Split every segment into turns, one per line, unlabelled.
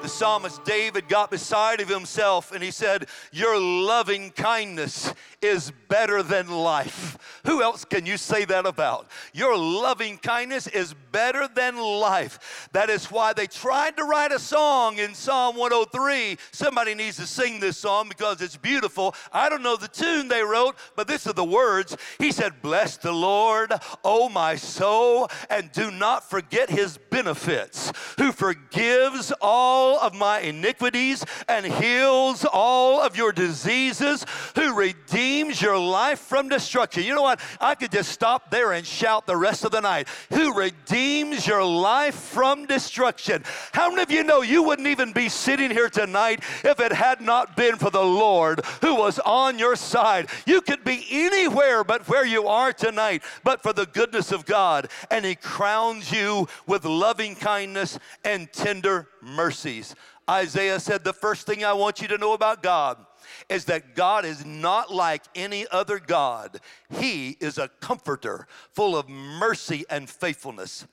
The psalmist David got beside of himself and he said, your loving kindness is better than life. Who else can you say that about? Your loving kindness is better than life. That is why they tried to write a song in Psalm 103. Somebody needs to sing this song because it's beautiful. I don't know the tune they wrote, but these are the words. He said, bless the Lord, O my soul, and do not forget his benefits, who forgives all of my iniquities and heals all of your diseases, who redeems your life from destruction. You know what? I could just stop there and shout the rest of the night. Who redeems your life from destruction. How many of you know you wouldn't even be sitting here tonight if it had not been for the Lord who was on your side? You could be anywhere but where you are tonight, but for the goodness of God. And he crowns you with loving kindness and tender mercies. Isaiah said, the first thing I want you to know about God is that God is not like any other God. He is a comforter full of mercy and faithfulness.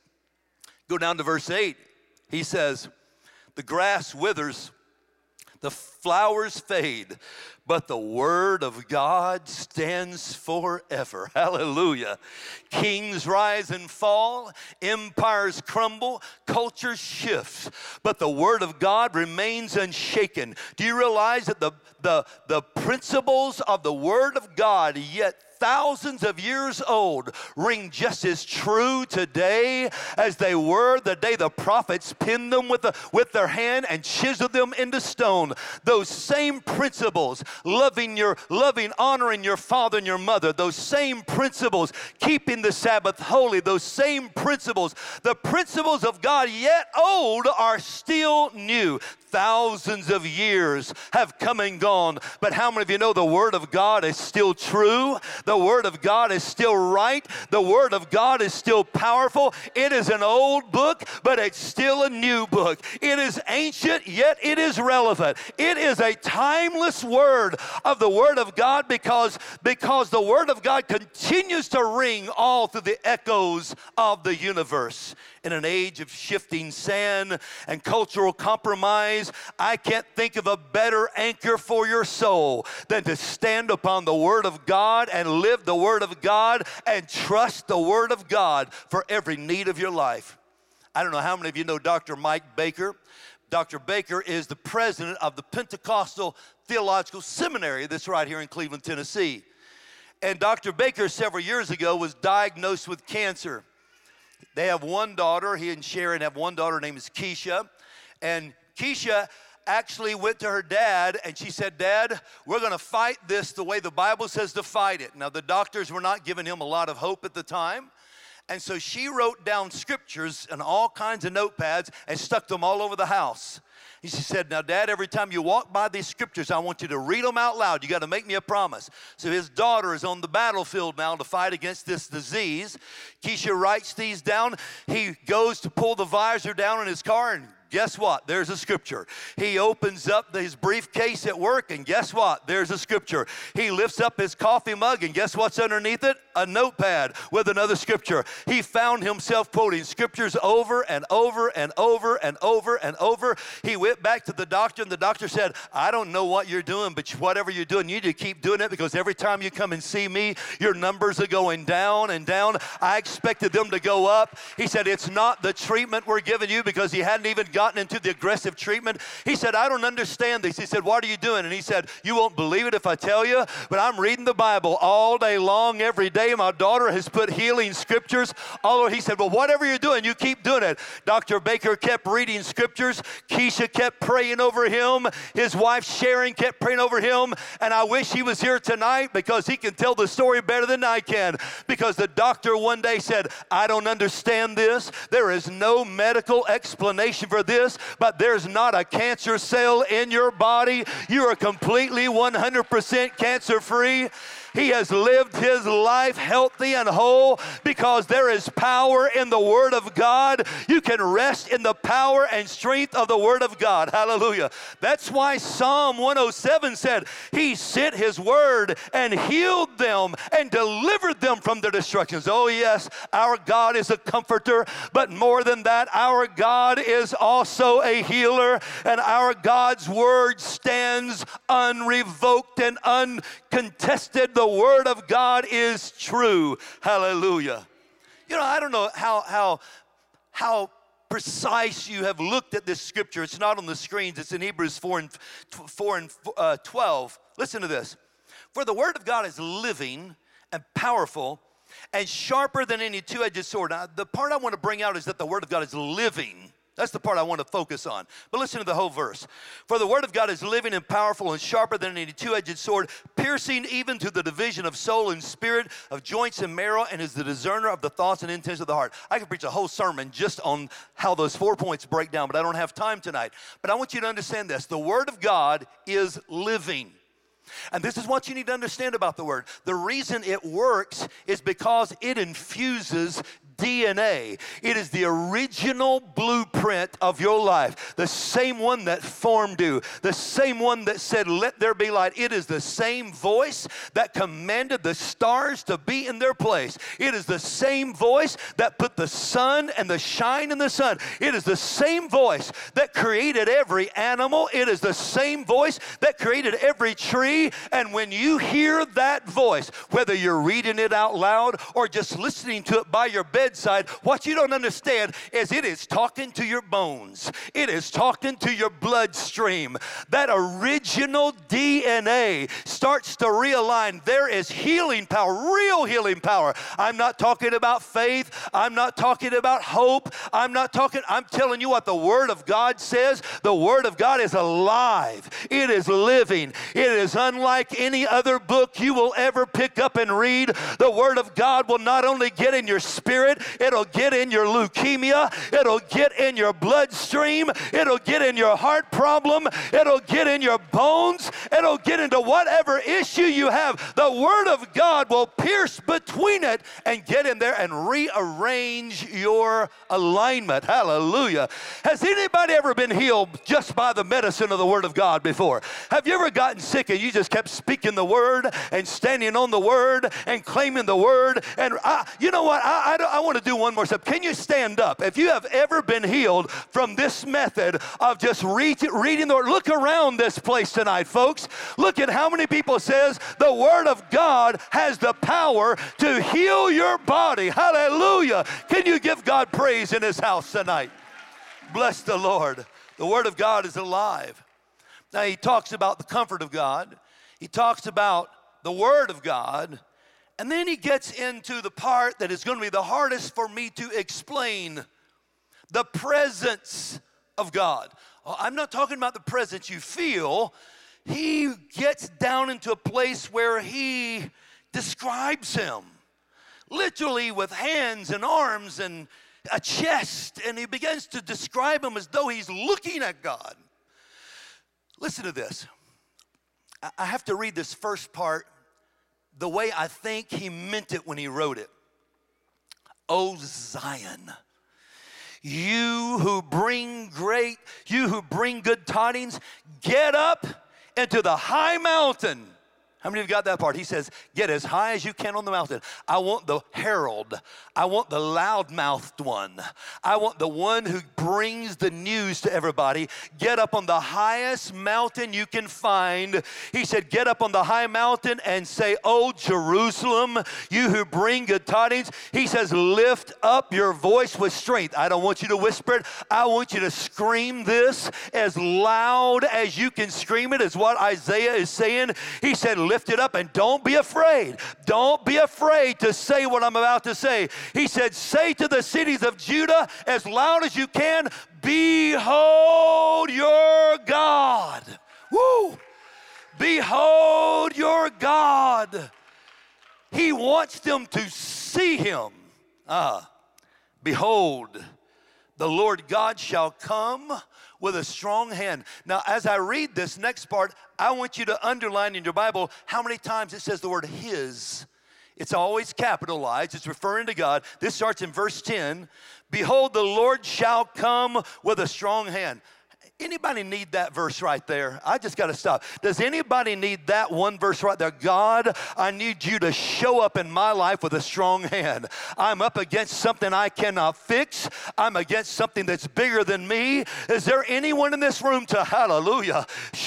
Go down to verse 8. He says, the grass withers, the flowers fade, but the word of God stands forever. Hallelujah. Kings rise and fall, empires crumble, cultures shift, but the word of God remains unshaken. Do you realize that the principles of the word of God, yet thousands of years old, ring just as true today as they were the day the prophets penned them with their hand and chiseled them into stone? Those same principles, loving, honoring your father and your mother, those same principles, keeping the Sabbath holy, those same principles, the principles of God yet old are still new. Thousands of years have come and gone, but how many of you know the Word of God is still true? The Word of God is still right. The Word of God is still powerful. It is an old book, but it's still a new book. It is ancient, yet it is relevant. It is a timeless word of the Word of God because the Word of God continues to ring all through the echoes of the universe. In an age of shifting sand and cultural compromise, I can't think of a better anchor for your soul than to stand upon the Word of God and live the Word of God and trust the Word of God for every need of your life. I don't know how many of you know Dr. Mike Baker. Dr. Baker is the president of the Pentecostal Theological Seminary that's right here in Cleveland, Tennessee. And Dr. Baker several years ago was diagnosed with cancer. They have one daughter. He and Sharon have one daughter named Keisha. And Keisha actually went to her dad and she said, Dad, we're going to fight this the way the Bible says to fight it. Now, the doctors were not giving him a lot of hope at the time. And so she wrote down scriptures and all kinds of notepads and stuck them all over the house. She said, now, Dad, every time you walk by these scriptures, I want you to read them out loud. You got to make me a promise. So his daughter is on the battlefield now to fight against this disease. Keisha writes these down. He goes to pull the visor down in his car, and guess what? There's a scripture. He opens up his briefcase at work, and guess what? There's a scripture. He lifts up his coffee mug, and guess what's underneath it? A notepad with another scripture. He found himself quoting scriptures over and over and over and over and over. He went back to the doctor, and the doctor said, I don't know what you're doing, but whatever you're doing, you need to keep doing it because every time you come and see me, your numbers are going down and down. I expected them to go up. He said, it's not the treatment we're giving you because he hadn't even gotten into the aggressive treatment. He said, I don't understand this. He said, what are you doing? And he said, you won't believe it if I tell you, but I'm reading the Bible all day long, every day. My daughter has put healing scriptures all over. He said, well, whatever you're doing, you keep doing it. Dr. Baker kept reading scriptures. Keisha kept praying over him. His wife, Sharon, kept praying over him. And I wish he was here tonight because he can tell the story better than I can. Because the doctor one day said, I don't understand this. There is no medical explanation for this, but there's not a cancer cell in your body. You are completely 100% cancer free. He has lived his life healthy and whole because there is power in the Word of God. You can rest in the power and strength of the Word of God. Hallelujah. That's why Psalm 107 said, He sent His Word and healed them and delivered them from their destructions. Oh yes, our God is a comforter, but more than that, our God is also a healer, and our God's Word stands unrevoked and uncontested. The Word of God is true. Hallelujah. You know, I don't know how precise you have looked at this scripture. It's not on the screens. It's in Hebrews 4 and 12. Listen to this. For the Word of God is living and powerful and sharper than any two-edged sword. Now, the part I want to bring out is that the Word of God is living. That's the part I want to focus on. But listen to the whole verse. For the Word of God is living and powerful and sharper than any two-edged sword, piercing even to the division of soul and spirit, of joints and marrow, and is the discerner of the thoughts and intents of the heart. I could preach a whole sermon just on how those 4 points break down, but I don't have time tonight. But I want you to understand this. The Word of God is living. And this is what you need to understand about the Word. The reason it works is because it infuses DNA. It is the original blueprint of your life. The same one that formed you. The same one that said, let there be light. It is the same voice that commanded the stars to be in their place. It is the same voice that put the sun and the shine in the sun. It is the same voice that created every animal. It is the same voice that created every tree. And when you hear that voice, whether you're reading it out loud or just listening to it by your bedside, what you don't understand is it is talking to your bones. It is talking to your bloodstream. That original DNA starts to realign. There is healing power, real healing power. I'm not talking about faith. I'm not talking about hope. I'm telling you what the Word of God says. The Word of God is alive. It is living. It is unlike any other book you will ever pick up and read. The Word of God will not only get in your spirit, it'll get in your leukemia, it'll get in your bloodstream, it'll get in your heart problem, it'll get in your bones, it'll get into whatever issue you have. The Word of God will pierce between it and get in there and rearrange your alignment. Hallelujah. Has anybody ever been healed just by the medicine of the Word of God before? Have you ever gotten sick and you just kept speaking the Word and standing on the Word and claiming the Word? And you know what? I want to do one more step. Can you stand up? If you have ever been healed from this method of just reading the Word, look around this place tonight, folks. Look at how many people says the Word of God has the power to heal your body. Hallelujah. Can you give God praise in this house tonight? Bless the Lord. The Word of God is alive. Now, he talks about the comfort of God. He talks about the Word of God. And then he gets into the part that is going to be the hardest for me to explain, the presence of God. I'm not talking about the presence you feel. He gets down into a place where he describes him, literally with hands and arms and a chest, and he begins to describe him as though he's looking at God. Listen to this. I have to read this first part the way I think he meant it when he wrote it. O Zion, you who bring good tidings, get up into the high mountain. How many of you got that part? He says, get as high as you can on the mountain. I want the herald. I want the loud-mouthed one. I want the one who brings the news to everybody. Get up on the highest mountain you can find. He said, get up on the high mountain and say, oh, Jerusalem, you who bring good tidings. He says, lift up your voice with strength. I don't want you to whisper it. I want you to scream this as loud as you can scream it, is what Isaiah is saying. He said, lift it up and don't be afraid. Don't be afraid to say what I'm about to say. He said, say to the cities of Judah as loud as you can, behold your God. Woo! Behold your God. He wants them to see him. Behold The Lord God shall come with a strong hand. Now, as I read this next part, I want you to underline in your Bible how many times it says the word his. It's always capitalized. It's referring to God. This starts in verse 10. Behold, the Lord shall come with a strong hand. Anybody need that verse right there? I just got to stop. Does anybody need that one verse right there? God, I need you to show up in my life with a strong hand. I'm up against something I cannot fix. I'm against something that's bigger than me. Is there anyone in this room to hallelujah?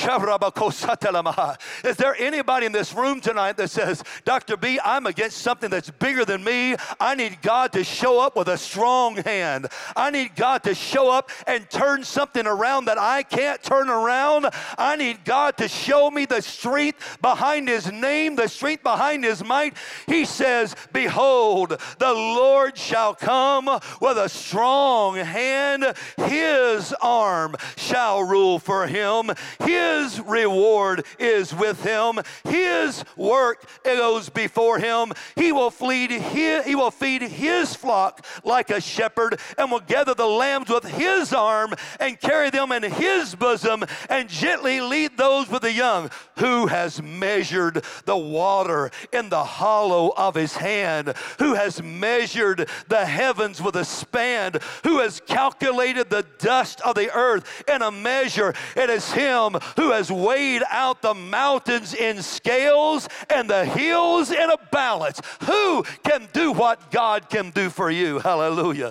Is there anybody in this room tonight that says, Dr. B, I'm against something that's bigger than me. I need God to show up with a strong hand. I need God to show up and turn something around that I can't turn around. I need God to show me the strength behind his name, the strength behind his might. He says, behold, the Lord shall come with a strong hand. His arm shall rule for him. His reward is with him. His work goes before him. He will feed his flock like a shepherd, and will gather the lambs with his arm and carry them in his bosom, and gently lead those with the young. Who has measured the water in the hollow of his hand? Who has measured the heavens with a span? Who has calculated the dust of the earth in a measure? It is him who has weighed out the mountains in scales and the hills in a balance. Who can do what God can do for you? Hallelujah.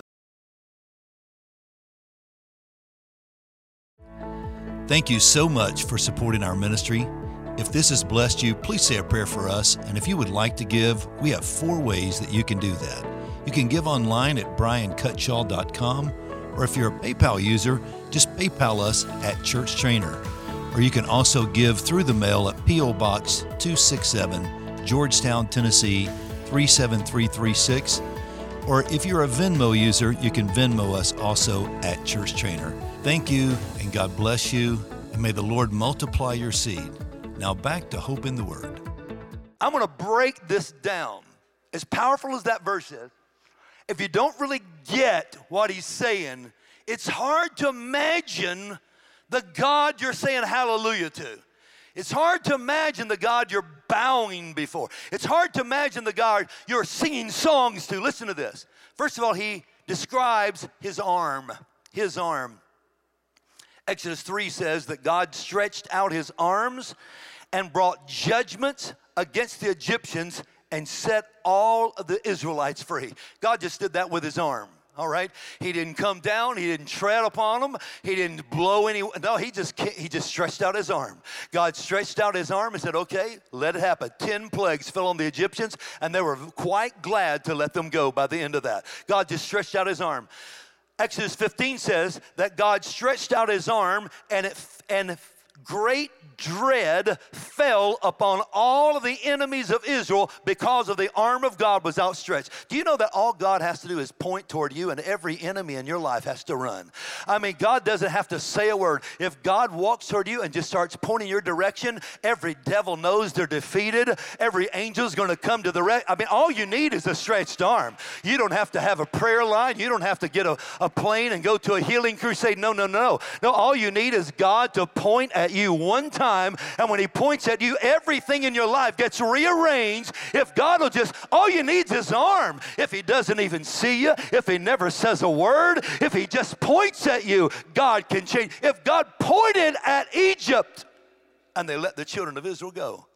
Thank you so much for supporting our ministry. If this has blessed you, please say a prayer for us. And if you would like to give, we have 4 ways that you can do that. You can give online at briancutshaw.com, or if you're a PayPal user, just PayPal us at Church Trainer. Or you can also give through the mail at P.O. Box 267, Georgetown, Tennessee 37336. Or if you're a Venmo user, you can Venmo us also at Church Trainer. Thank you, and God bless you, and may the Lord multiply your seed. Now back to Hope in the Word.
I'm going to break this down. As powerful as that verse is, if you don't really get what he's saying, it's hard to imagine the God you're saying hallelujah to. It's hard to imagine the God you're bowing before. It's hard to imagine the God you're singing songs to. Listen to this. First of all, he describes his arm. His arm. Exodus 3 says that God stretched out his arms and brought judgments against the Egyptians and set all of the Israelites free. God just did that with his arm. All right, he didn't come down. He didn't tread upon them. He didn't blow any. No, he just stretched out his arm. God stretched out his arm and said, "Okay, let it happen." 10 plagues fell on the Egyptians, and they were quite glad to let them go by the end of that. God just stretched out his arm. Exodus 15 says that God stretched out his arm, and great dread fell upon all of the enemies of Israel because of the arm of God was outstretched. Do you know that all God has to do is point toward you, and every enemy in your life has to run? I mean, God doesn't have to say a word. If God walks toward you and just starts pointing your direction, every devil knows they're defeated. Every angel's going to come to the I mean, all you need is a stretched arm. You don't have to have a prayer line. You don't have to get a plane and go to a healing crusade. No. No, all you need is God to point at you one time, and when he points at you, everything in your life gets rearranged. If God will just, all you need is his arm. If he doesn't even see you, if he never says a word, if he just points at you, God can change. If God pointed at Egypt and they let the children of Israel go.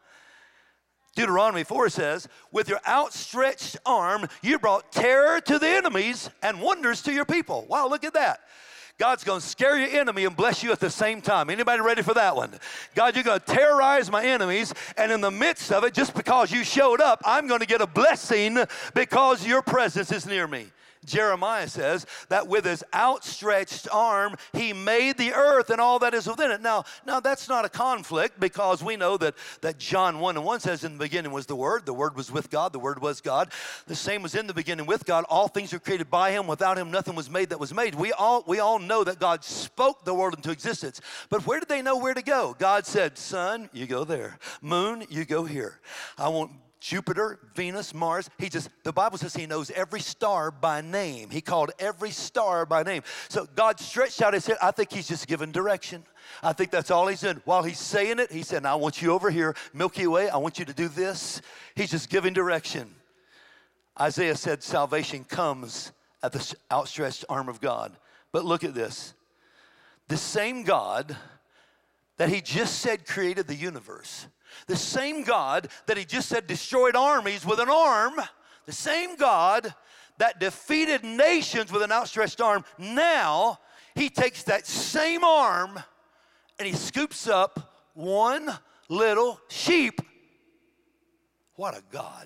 Deuteronomy 4 says, with your outstretched arm, you brought terror to the enemies and wonders to your people. Wow, look at that. God's going to scare your enemy and bless you at the same time. Anybody ready for that one? God, you're going to terrorize my enemies, and in the midst of it, just because you showed up, I'm going to get a blessing because your presence is near me. Jeremiah says that with his outstretched arm, he made the earth and all that is within it. Now that's not a conflict, because we know that John 1:1 says, in the beginning was the Word was with God, the Word was God. The same was in the beginning with God. All things were created by him. Without him, nothing was made that was made. We all know that God spoke the world into existence. But where did they know where to go? God said, sun, you go there. Moon, you go here. I want Jupiter, Venus, Mars. The Bible says he knows every star by name. He called every star by name. So God stretched out his hand. I think he's just giving direction. I think that's all he's doing. While he's saying it, he said, now I want you over here, Milky Way, I want you to do this. He's just giving direction. Isaiah said salvation comes at the outstretched arm of God. But look at this. The same God that he just said created the universe, the same God that he just said destroyed armies with an arm, the same God that defeated nations with an outstretched arm, now he takes that same arm and he scoops up one little sheep. What a God.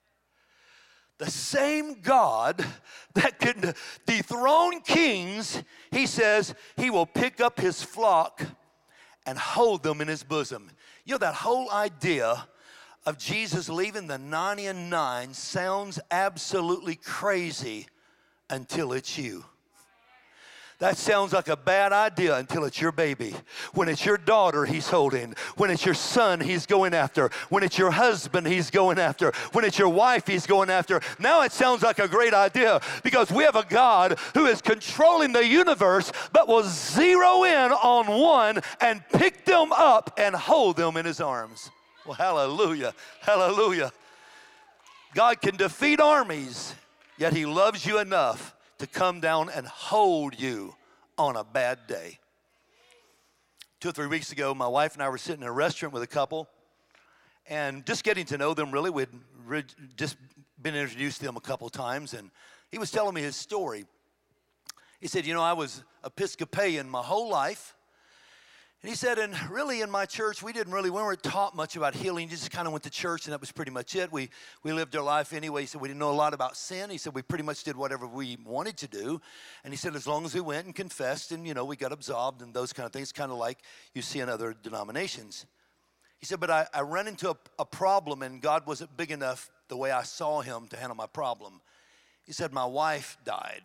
The same God that can dethrone kings, he says he will pick up his flock and hold them in his bosom. You know, that whole idea of Jesus leaving the 99 sounds absolutely crazy until it's you. That sounds like a bad idea until it's your baby. When it's your daughter he's holding. When it's your son he's going after. When it's your husband he's going after. When it's your wife he's going after. Now it sounds like a great idea because we have a God who is controlling the universe but will zero in on one and pick them up and hold them in his arms. Well, hallelujah, hallelujah. God can defeat armies, yet he loves you enough to come down and hold you on a bad day. 2 or 3 weeks ago, my wife and I were sitting in a restaurant with a couple and just getting to know them really. We'd just been introduced to them a couple times, and he was telling me his story. He said, you know, I was Episcopalian my whole life. And he said, and really in my church, we weren't taught much about healing. Just kind of went to church, and that was pretty much it. We lived our life anyway. He said, we didn't know a lot about sin. He said, we pretty much did whatever we wanted to do. And he said, as long as we went and confessed and, you know, we got absolved and those kind of things, kind of like you see in other denominations. He said, but I ran into a problem, and God wasn't big enough the way I saw him to handle my problem. He said, my wife died.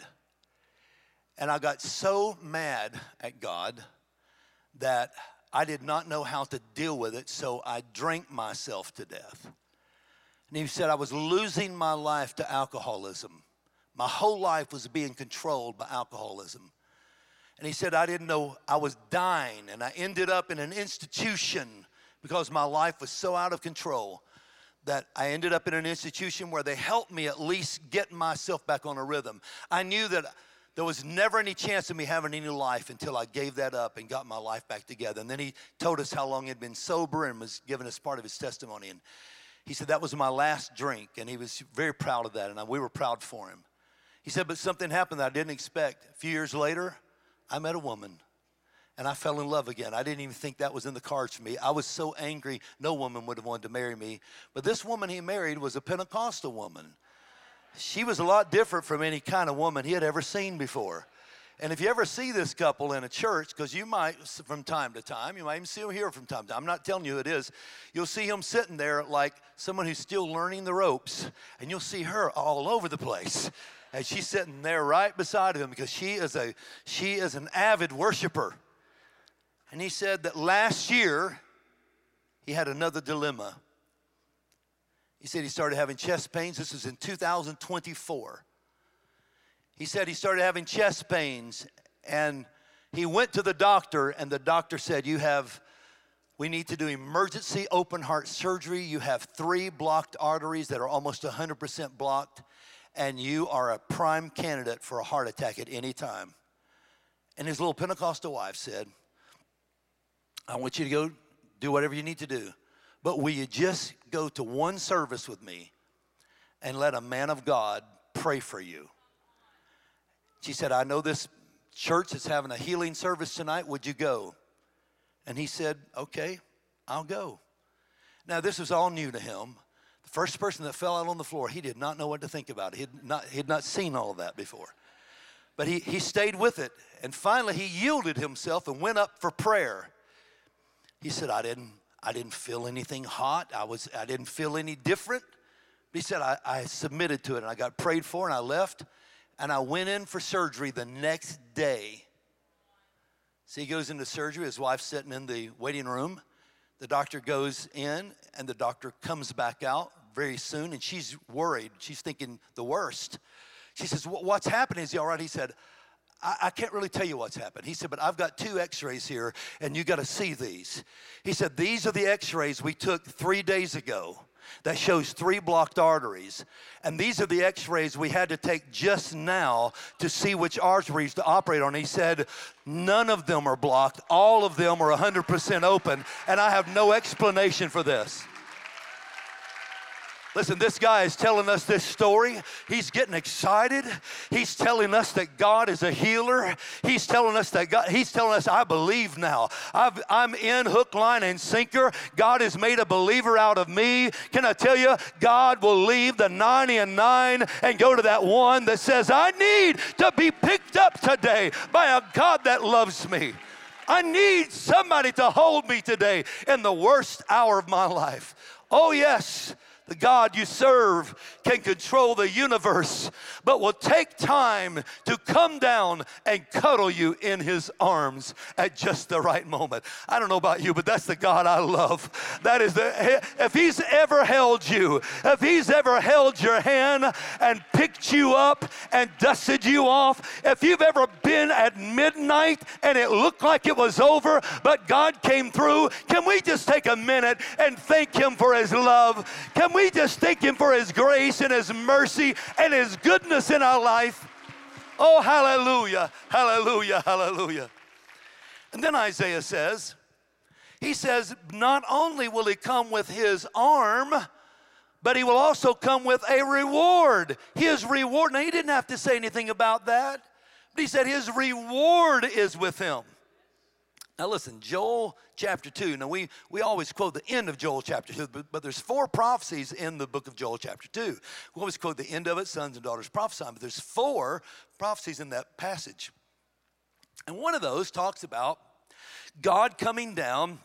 And I got so mad at God that I did not know how to deal with it, so I drank myself to death. And he said, I was losing my life to alcoholism. My whole life was being controlled by alcoholism. And he said, I didn't know I was dying, and I ended up in an institution because my life was so out of control that I ended up in an institution where they helped me at least get myself back on a rhythm. I knew that there was never any chance of me having any life until I gave that up and got my life back together. And then he told us how long he'd been sober and was giving us part of his testimony. And he said, that was my last drink. And he was very proud of that, and we were proud for him. He said, but something happened that I didn't expect. A few years later, I met a woman, and I fell in love again. I didn't even think that was in the cards for me. I was so angry, no woman would have wanted to marry me. But this woman he married was a Pentecostal woman. She was a lot different from any kind of woman he had ever seen before. And if you ever see this couple in a church, because you might from time to time, you might even see him here from time to time. I'm not telling you who it is. You'll see him sitting there like someone who's still learning the ropes, and you'll see her all over the place. And she's sitting there right beside him because she is an avid worshiper. And he said that last year he had another dilemma. He said he started having chest pains. This was in 2024. He said he started having chest pains, and he went to the doctor, and the doctor said, we need to do emergency open heart surgery. You have 3 blocked arteries that are almost 100% blocked, and you are a prime candidate for a heart attack at any time. And his little Pentecostal wife said, I want you to go do whatever you need to do. But will you just go to one service with me and let a man of God pray for you? She said, I know this church is having a healing service tonight. Would you go? And he said, okay, I'll go. Now, this was all new to him. The first person that fell out on the floor, he did not know what to think about it. He had not seen all of that before. But he stayed with it. And finally, he yielded himself and went up for prayer. He said, I didn't feel anything hot. I didn't feel any different. He said, I submitted to it, and I got prayed for, and I left, and I went in for surgery the next day. So he goes into surgery. His wife's sitting in the waiting room. The doctor goes in, and the doctor comes back out very soon, and she's worried. She's thinking the worst. She says, what's happening? Is he all right? He said, I can't really tell you what's happened. He said, but I've got 2 x-rays here, and you got to see these. He said, these are the x-rays we took 3 days ago that shows 3 blocked arteries. And these are the x-rays we had to take just now to see which arteries to operate on. He said, none of them are blocked. All of them are 100% open, and I have no explanation for this. Listen, this guy is telling us this story. He's getting excited. He's telling us that God is a healer. He's telling us I believe now. I'm in hook, line, and sinker. God has made a believer out of me. Can I tell you, God will leave the 99 and go to that one that says, I need to be picked up today by a God that loves me. I need somebody to hold me today in the worst hour of my life. Oh, yes. The God you serve can control the universe, but will take time to come down and cuddle you in his arms at just the right moment. I don't know about you, but that's the God I love. That is if he's ever held you, if he's ever held your hand and picked you up and dusted you off, if you've ever been at midnight and it looked like it was over, but God came through, can we just take a minute and thank him for his love? Can we just thank him for his grace and his mercy and his goodness in our life? Oh, hallelujah, hallelujah, hallelujah. And then Isaiah says, he says, not only will he come with his arm, but he will also come with a reward. His reward. Now, he didn't have to say anything about that, but he said his reward is with him. Now listen, Joel chapter 2. Now we always quote the end of Joel chapter 2, but there's 4 prophecies in the book of Joel chapter 2. We always quote the end of it, sons and daughters prophesying, but there's 4 prophecies in that passage. And one of those talks about God coming down,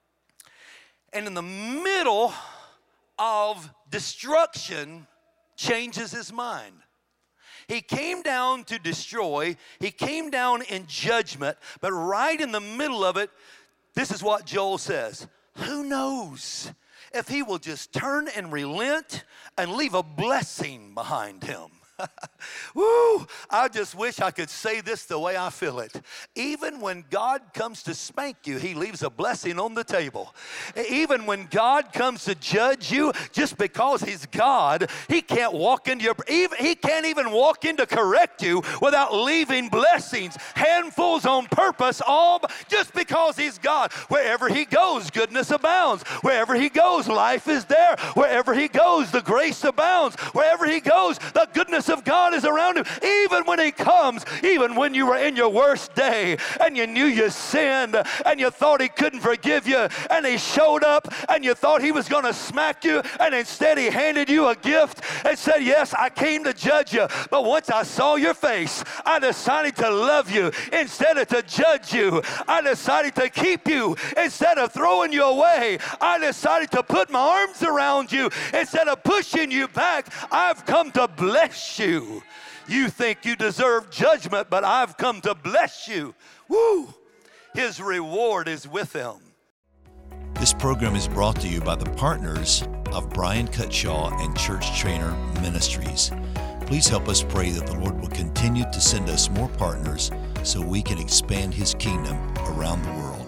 and in the middle of destruction changes his mind. He came down to destroy. He came down in judgment. But right in the middle of it, this is what Joel says. Who knows if he will just turn and relent and leave a blessing behind him? Woo! I just wish I could say this the way I feel it. Even when God comes to spank you, he leaves a blessing on the table. Even when God comes to judge you, just because he's God, he can't even walk in to correct you without leaving blessings, handfuls on purpose, all just because he's God. Wherever he goes, goodness abounds. Wherever he goes, life is there. Wherever he goes, the grace abounds. Wherever he goes, the goodness of God is around him. Even when he comes, even when you were in your worst day and you knew you sinned and you thought he couldn't forgive you, and he showed up and you thought he was going to smack you, and instead he handed you a gift and said, yes, I came to judge you, but once I saw your face, I decided to love you instead of to judge you. I decided to keep you instead of throwing you away. I decided to put my arms around you instead of pushing you back. I've come to bless you. You think you deserve judgment, but I've come to bless you. Woo! His reward is with him.
This program is brought to you by the partners of Brian Cutshaw and Church Trainer Ministries. Please help us pray that the Lord will continue to send us more partners so we can expand his kingdom around the world.